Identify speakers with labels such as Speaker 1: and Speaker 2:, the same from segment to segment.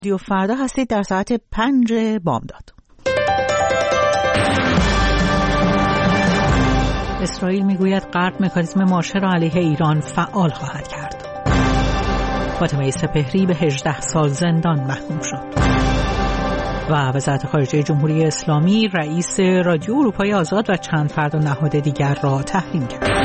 Speaker 1: رادیو فردا هستید در ساعت 5 بامداد. اسرائیل میگوید غرب مکانیزم مارشه را علیه ایران فعال خواهد کرد. فاطمه سپهری به 18 سال زندان محکوم شد. و وزارت خارجه جمهوری اسلامی رئیس رادیو اروپای آزاد و چند فرد و نهاد دیگر را تحریم کرد.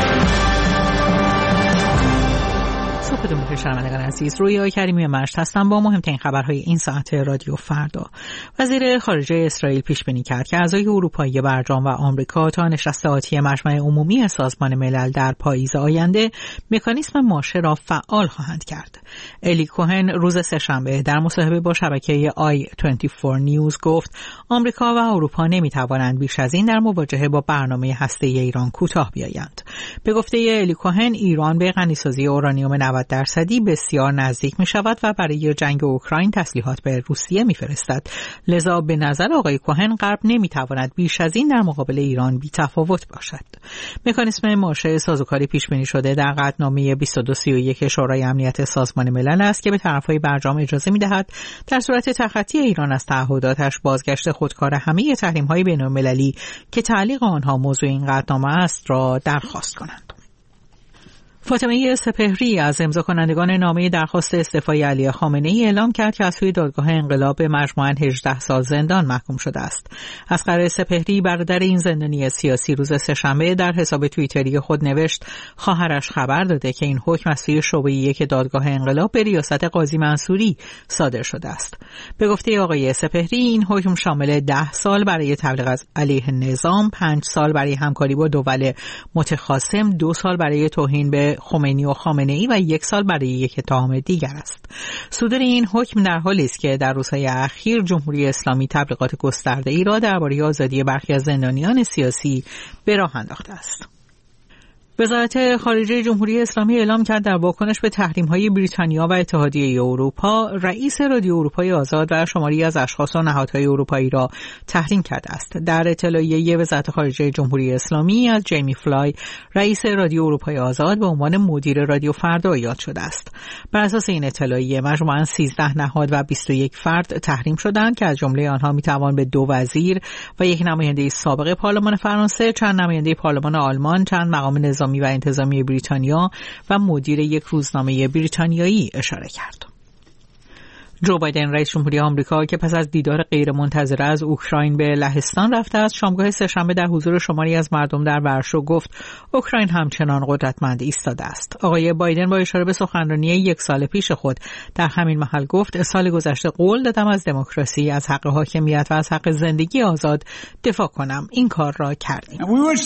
Speaker 1: صبحتون بخیر شنوندگان عزیز، رویا کریمی مشت هستم با مهمترین خبرهای این ساعت رادیو فردا. وزیر خارجه اسرائیل پیش بینی کرد که اعضای اروپایی برجام و آمریکا تا نشست آتی مجمع عمومی سازمان ملل در پاییز آینده مکانیزم مارشه را فعال خواهند کرد. الی کوهن روز سه‌شنبه در مصاحبه با شبکه i24 نیوز گفت آمریکا و اروپا نمیتوانند بیش از این در مواجهه با برنامه هسته‌ای ایران کوتاه بیایند. به گفته الی کوهن ایران به غنیسازی اورانیوم 90% بسیار نزدیک می شود و برای جنگ اوکراین تسلیحات به روسیه می فرستد. لذا به نظر آقای کوهن غرب نمی تواند بیش از این در مقابل ایران بی تفاوت باشد. مکانیزم مارشه سازوکاری پیش بینی شده در قطعنامه 2231 شورای امنیت سازمان ملل است که به طرفهای برجام اجازه می دهد در صورت تخطی ایران از تعهداتش بازگشت خودکار همه تحریم‌های بین‌المللی که تعلیق آنها موضوع این قطعنامه است را درخواست کنند. فاطمه سپهری از امضا کنندگان نامه درخواست استعفای علی خامنه‌ای اعلام کرد که از سوی دادگاه انقلاب به مجموعاً 18 سال زندان محکوم شده است. اصغر سپهری برادر این زندانی سیاسی روز سه‌شنبه در حساب توییتری خود نوشت خواهرش خبر داده که این حکم از سوی شعبه 1 دادگاه انقلاب به ریاست قاضی منصوری صادر شده است. به گفته آقای سپهری این حکم شامل 10 سال برای تبلیغ از علیه نظام، 5 سال برای همکاری با دول متخاصم، 2 سال برای توهین به خمینی و خامنه‌ای و 1 سال برای یک اتهام دیگر است. صدور این حکم در حالی است که در روزهای اخیر جمهوری اسلامی تبلیغات گسترده‌ای را درباره آزادی برخی از زندانیان سیاسی به راه انداخته است. وزارت خارجه جمهوری اسلامی اعلام کرد در واکنش به تحریم‌های بریتانیا و اتحادیه اروپا رئیس رادیو اروپای آزاد و شماری از اشخاص و نهادهای اروپایی را تحریم کرده است. در اطلاعیه وزارت خارجه جمهوری اسلامی از جیمی فلای رئیس رادیو اروپای آزاد به عنوان مدیر رادیو فردا یاد شده است. بر اساس این اطلاعیه مجموعاً 13 نهاد و 21 فرد تحریم شدند که از جمله آنها میتوان به 2 وزیر و 1 نماینده سابق پارلمان فرانسه، چند نماینده پارلمان آلمان، چند مقام نظامی و انتظامی بریتانیا و مدیر یک روزنامه بریتانیایی اشاره کرد. جو بایدن رئیس جمهوری آمریکا که پس از دیدار غیرمنتظره از اوکراین به لهستان رفته است، شامگاه سه‌شنبه در حضور شماری از مردم در ورشو گفت اوکراین همچنان قدرتمند ایستاده است. آقای بایدن با اشاره به سخنرانی 1 سال پیش خود در همین محل گفت سال گذشته قول دادم از دموکراسی، از حق حاکمیت و از حق زندگی آزاد دفاع کنم. این کار را کردیم.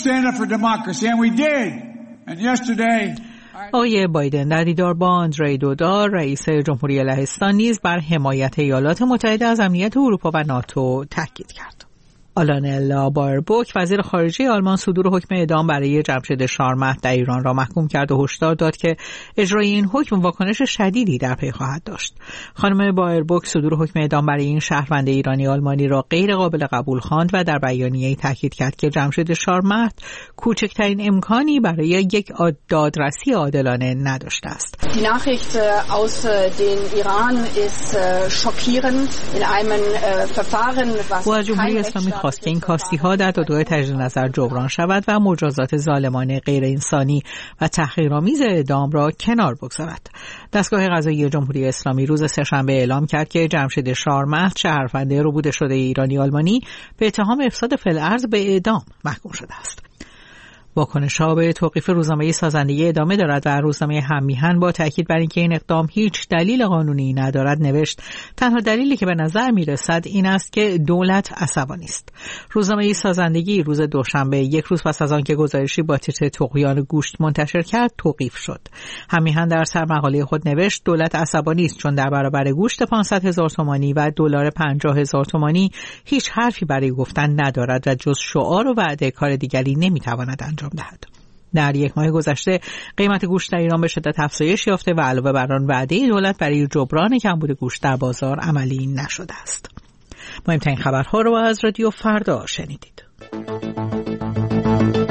Speaker 1: آقای بایدن در دیدار با آندری دودا رئیس جمهوری لهستان نیز بر حمایت ایالات متحده از امنیت اروپا و ناتو تاکید کرد. آلانلا بایربوک وزیر خارجه آلمان صدور حکم اعدام برای جمشید شارمهد در ایران را محکوم کرد و هشدار داد که اجرای این حکم واکنش شدیدی در پی خواهد داشت. خانم بایربوک صدور حکم اعدام برای این شهروند ایرانی آلمانی را غیر قابل قبول خواند و در بیانیه‌ای تاکید کرد که جمشید شارمهد کوچکترین امکانی برای یک دادرسی عادلانه نداشته است.
Speaker 2: Die Nachricht aus den Iran ist schockierend in einem Verfahren was
Speaker 1: جمهوری اسلامی خواست که این کاستی‌ها در دادگاه تجدید نظر جبران شود و مجازات ظالمانه غیر انسانی و تحقیرآمیز اعدام را کنار بگذارد. دستگاه قضایی جمهوری اسلامی روز سه‌شنبه اعلام کرد که جمشید شارمهد شهروند ربوده شده ایرانی آلمانی به اتهام افساد فی‌الارض به اعدام محکوم شده است. واکنش‌ها به توقیف روزنامه سازندگی ادامه دارد و روزنامه هم‌میهن با تاکید بر اینکه این اقدام هیچ دلیل قانونی ندارد نوشت تنها دلیلی که به نظر می‌رسد این است که دولت عصبانی است. روزنامه سازندگی روز دوشنبه 1 روز پس از آنکه گزارشی با تیتر طغیان گوشت منتشر کرد توقیف شد. هم‌میهن در سرمقاله خود نوشت دولت عصبانی است چون در برابر گوشت 500,000 تومانی و دلار 50,000 تومانی هیچ حرفی برای گفتن ندارد و جز شعار و وعده کار دیگری نمی‌تواند انجام دهد. در 1 ماه گذشته قیمت گوشت در ایران به شدت افزایش یافته و علاوه بر آن وعده دولت برای جبران کمبود گوشت در بازار عملی نشده است. مهمترین خبرها رو از رادیو فردا شنیدید.